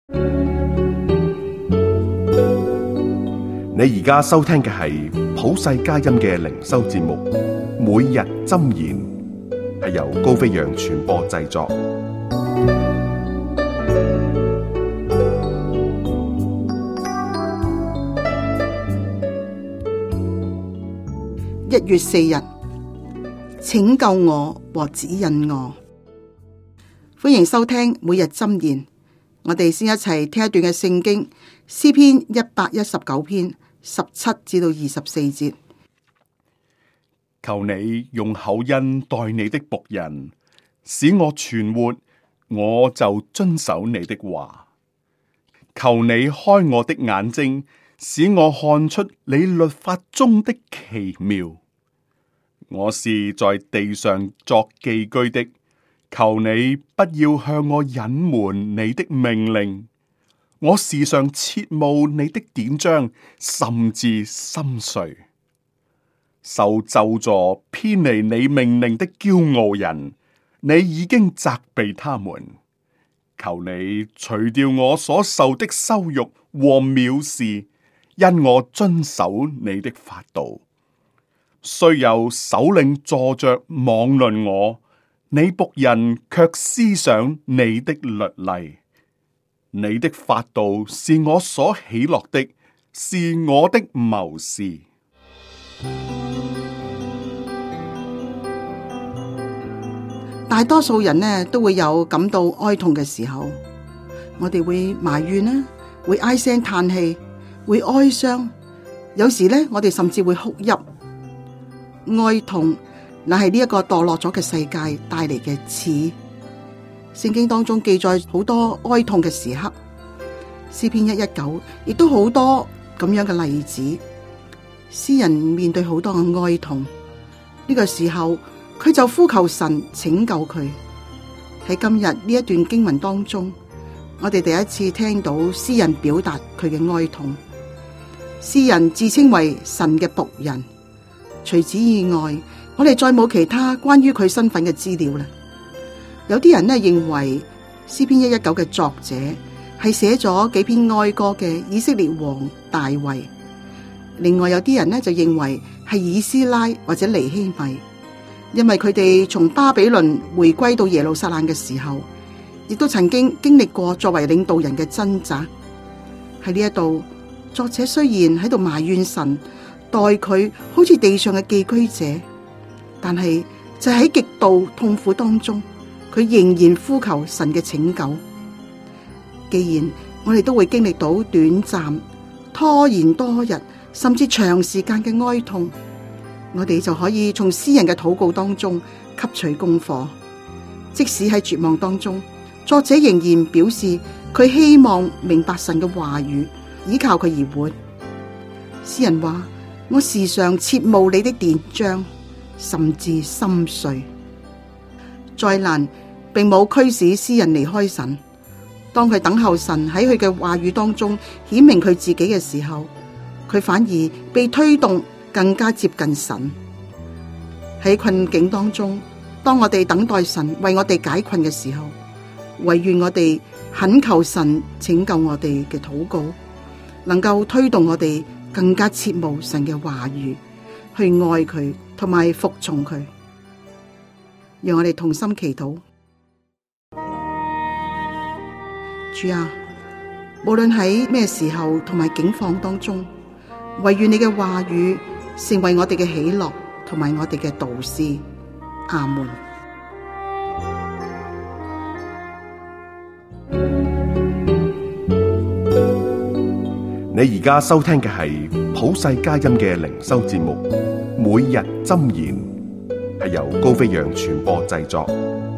你而家收聽嘅係普世佳音嘅靈修節目，每日箴言，係由高飛揚傳播製作。 1月4日，拯救我和指引我。歡迎收聽每日箴言。我哋先一齊聽一段嘅聖經，詩篇119篇17至到24節。 求你用厚恩待你的僕人，使我存活，我就遵守你的話。求你開我的眼睛，使我看出你律法中的奇妙。我是在地上作寄居的，求你不要向我隱瞞你的命令。我時常切慕你的典章，甚至心碎。受咒詛偏離你命令的驕傲人，你已經責備他們。求你除掉我所受的羞辱和藐視，因我遵守你的法度。雖有首領坐着妄論我，你僕人卻思想你的律例。你的法度是我所喜樂的，是我的謀士。 大多數人呢都會有感到哀痛嘅時候，我哋會埋怨啦，會唉聲嘆氣，會哀傷。有時呢，我哋甚至會哭泣。哀痛乃係呢一個墮落咗嘅世界帶嚟嘅刺。聖經當中記載好多哀痛嘅時刻，詩篇119亦都好多咁樣嘅例子。詩人面對好多嘅哀痛，呢個時候佢就呼求神拯救佢。喺今日呢一段經文當中，我哋第一次聽到詩人表達佢嘅哀痛。詩人自稱為神嘅僕人，除此以外，我哋再冇其他關於佢身份嘅資料啦。有啲人呢認為詩篇119嘅作者係寫咗幾篇哀歌嘅以色列王大衛，另外有啲人呢就認為係以斯拉或者尼希米，因為佢哋從巴比倫回歸到耶路撒冷嘅時候，亦都曾經經歷過作為領導人嘅掙扎。喺呢一度，作者雖然喺度埋怨神待佢好似地上嘅寄居者，但係就喺極度痛苦當中，佢仍然呼求神嘅拯救。既然我哋都會經歷到短暫、拖延多日，甚至長時間嘅哀痛，我哋就可以從詩人嘅禱告當中吸取功課。即使喺絕望當中，作者仍然表示佢希望明白神嘅話語，依靠佢而活。詩人話：我時常切慕你的典章，甚至心碎。災難並冇驅使詩人離開神，當佢等候神喺佢嘅話語當中顯明佢自己嘅時候，佢反而被推動更加接近神。喺困境當中，當我哋等待神為我哋解困嘅時候，唯願我哋懇求神拯救我哋嘅禱告，能夠推動我哋更加切慕神嘅話語，去愛佢同埋服從佢。讓我哋同心祈禱。主啊，無論喺咩時候同埋境況當中，唯願你嘅話語成為我哋嘅喜樂同埋我哋嘅導師。阿門。 你而家收聽嘅係普世佳音嘅靈修節目，每日箴言，係由高飛揚傳播製作。